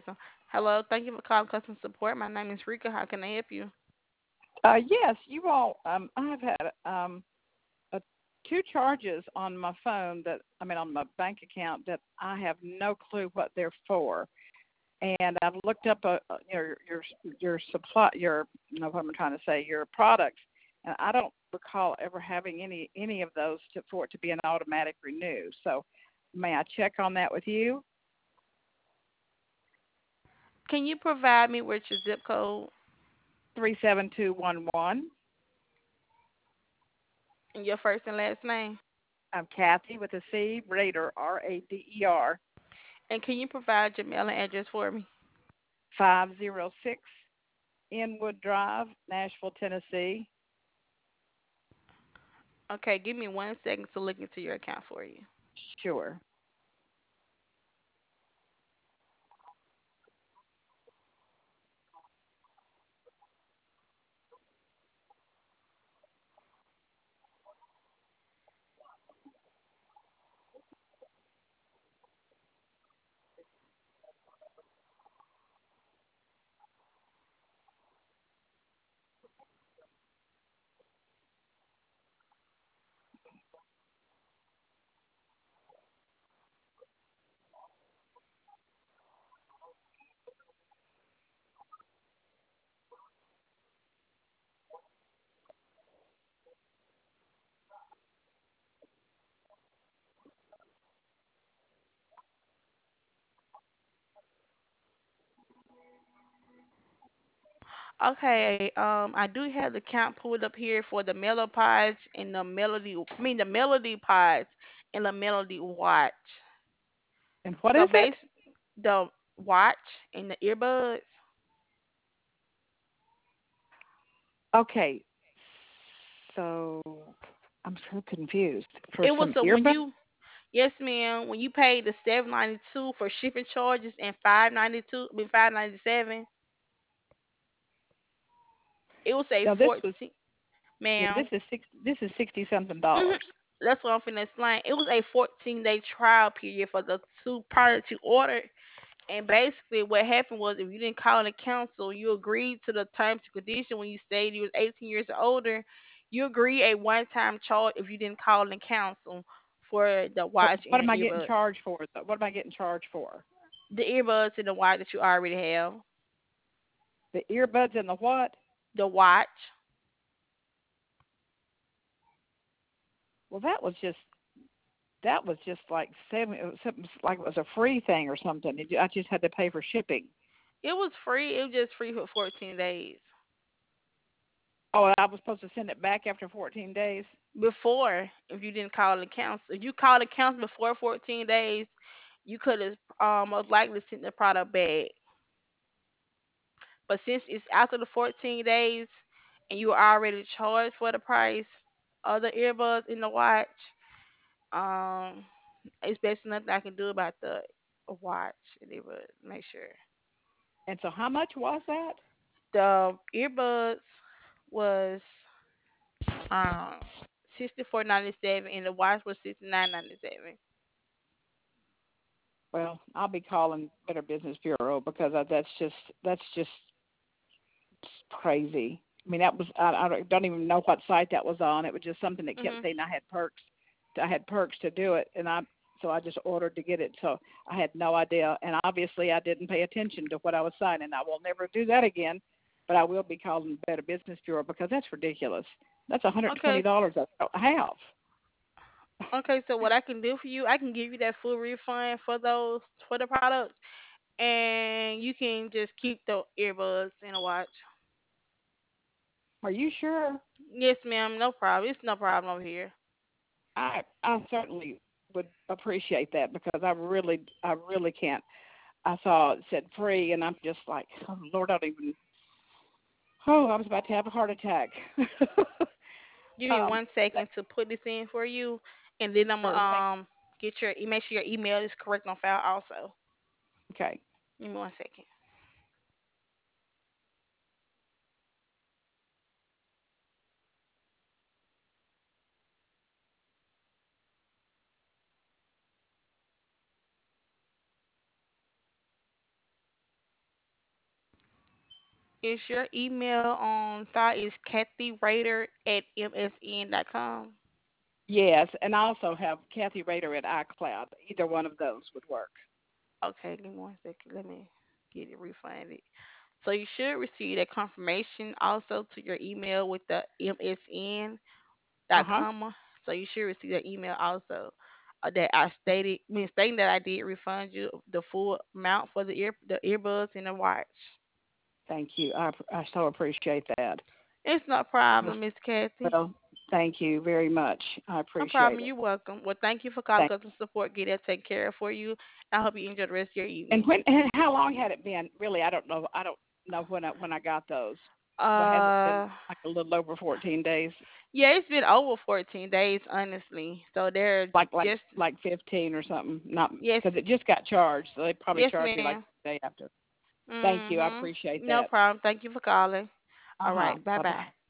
person. Hello, thank you for calling customer support. My name is Rika. How can I help you? Yes, you all. I've had a, two charges on my phone on my bank account that I have no clue what they're for. And I've looked up your supply your what I'm trying to say your products, and I don't recall ever having any of those for it to be an automatic renew. So, may I check on that with you? Can you provide me with your zip code 37211. and your first and last name? I'm Kathy with a C, Rader, Rader, And can you provide your mailing address for me? 506 Inwood Drive, Nashville, Tennessee. Okay, give me 1 second to look into your account for you. Sure. Okay, I do have the count pulled up here for the Mellow Pods and the Melody Pods and the Melody Watch. And what So is it? the watch and the earbuds. Okay. So I'm so confused. For It was some so when earbuds? you Yes, ma'am, when you paid the $7.92 for shipping charges and $5.97, it was a Now 14, this ma'am. is this is 60 something Mhm. dollars. That's what I'm finna explain. It was a 14-day trial period for the two products you ordered. And basically, what happened was, if you didn't call the council, you agreed to the terms and condition when you stated you was 18 years or older. You agreed a one-time charge if you didn't call the council for the watch What and am the I getting earbuds. charged for? What am I getting charged for? The earbuds and the watch that you already have. The earbuds and the what? The watch. Well, that was just like seven. It was something like it was a free thing or something. I just had to pay for shipping. It was free. It was just free for 14 days. Oh, I was supposed to send it back after 14 days. Before, if you didn't call the council, if you called the council before 14 days, you could have most likely sent the product back. But since it's after the 14 days and you were already charged for the price of the earbuds in the watch, um, it's basically nothing I can do about the watch and earbuds. Make sure And so, how much was that? the earbuds was um 64.97 and the watch was 69.97. Well, I'll be calling Better Business Bureau because that's just crazy. I mean, that was I don't even know what site that was on. It was just something that kept Mhm. saying I had perks. I had perks to do it, and I just ordered to get it. So I had no idea, and obviously I didn't pay attention to what I was signing. I will never do that again, but I will be calling Better Business Bureau because that's ridiculous. That's Okay. $120 I don't have. Okay, so what I can do for you, I can give you that full refund for the products, and you can just keep the earbuds and the watch. Are you sure? Yes, ma'am. No problem. It's no problem over here. I certainly would appreciate that because I really can't. I saw it said free, and I'm just like, oh, Lord, I don't even. Oh, I was about to have a heart attack. Give me um, 1 second to put this in for you, and then I'm gonna sure, thank. get make sure your email is correct on file also. Okay. Give me 1 second. Is your email on file is Kathy Rader at msn.com? Yes, and I also have Kathy Rader at iCloud. Either one of those would work. Okay, give me 1 second. Let me get it refunded. So you should receive a confirmation also to your email with the Uh huh. msn.com. So you should receive that email also that I stated, stating that I did refund you the full amount for the earbuds and the watch. Thank you. I so appreciate that. It's no Yes. problem, Miss Kathy. Well, thank you very much. I No appreciate problem. it. You're welcome. Well, thank you for calling Thank. customer support. Get that taken care of for you. I hope you enjoy the rest of your And evening. when and how long had it been? Really, I don't know. I don't know when I got those. But has it been Uh, like a little over 14 days? yeah, it's been over 14 days, honestly. So they're Like like just like 15 or something? Not yes, because it just got charged, so they probably yes, charge you like ma'am. the day after. Thank you. I Mhm. appreciate No that. problem. Thank you for calling. Uh All huh. right. Bye Bye bye. bye.